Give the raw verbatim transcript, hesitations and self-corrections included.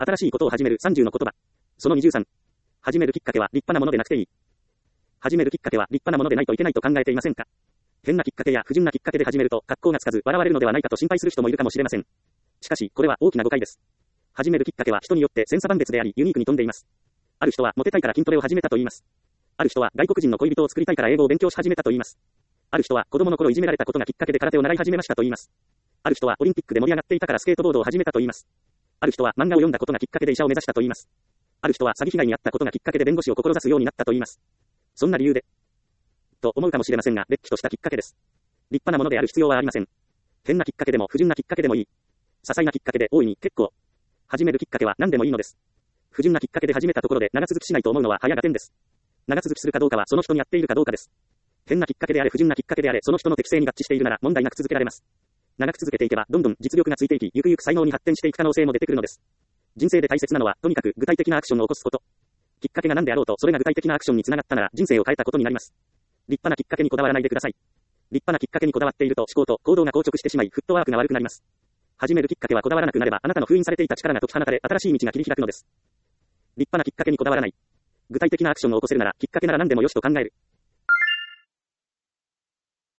新しいことを始めるさんじゅうの言葉。そのにじゅうさん。始めるきっかけは立派なものでなくていい。始めるきっかけは立派なものでないといけないと考えていませんか？変なきっかけや不純なきっかけで始めると格好がつかず笑われるのではないかと心配する人もいるかもしれません。しかし、これは大きな誤解です。始めるきっかけは人によって千差万別であり、ユニークに富んでいます。ある人はモテたいから筋トレを始めたと言います。ある人は外国人の恋人を作りたいから英語を勉強し始めたと言います。ある人は子供の頃いじめられたことがきっかけで空手を習い始めましたと言います。ある人はオリンピックで盛り上がっていたからスケートボードを始めたと言います。ある人は漫画を読んだことがきっかけで医者を目指したと言います。ある人は詐欺被害に遭ったことがきっかけで弁護士を志すようになったと言います。そんな理由で、と思うかもしれませんが、れっきとしたきっかけです。立派なものである必要はありません。変なきっかけでも不純なきっかけでもいい。些細なきっかけで大いに結構。始めるきっかけは何でもいいのです。不純なきっかけで始めたところで長続きしないと思うのは早がてんです。長続きするかどうかはその人に合っているかどうかです。変なきっかけであれ不純なきっかけであれその人の適性に合致しているなら問題なく続けられます。長く続けていけばどんどん実力がついていき、ゆくゆく才能に発展していく可能性も出てくるのです。人生で大切なのはとにかく具体的なアクションを起こすこと。きっかけが何であろうとそれが具体的なアクションにつながったなら人生を変えたことになります。立派なきっかけにこだわらないでください。立派なきっかけにこだわっていると思考と行動が硬直してしまいフットワークが悪くなります。始めるきっかけはこだわらなくなればあなたの封印されていた力が解き放たれ新しい道が切り開くのです。立派なきっかけにこだわらない。具体的なアクションを起こせるならきっかけなら何でもよしと考える。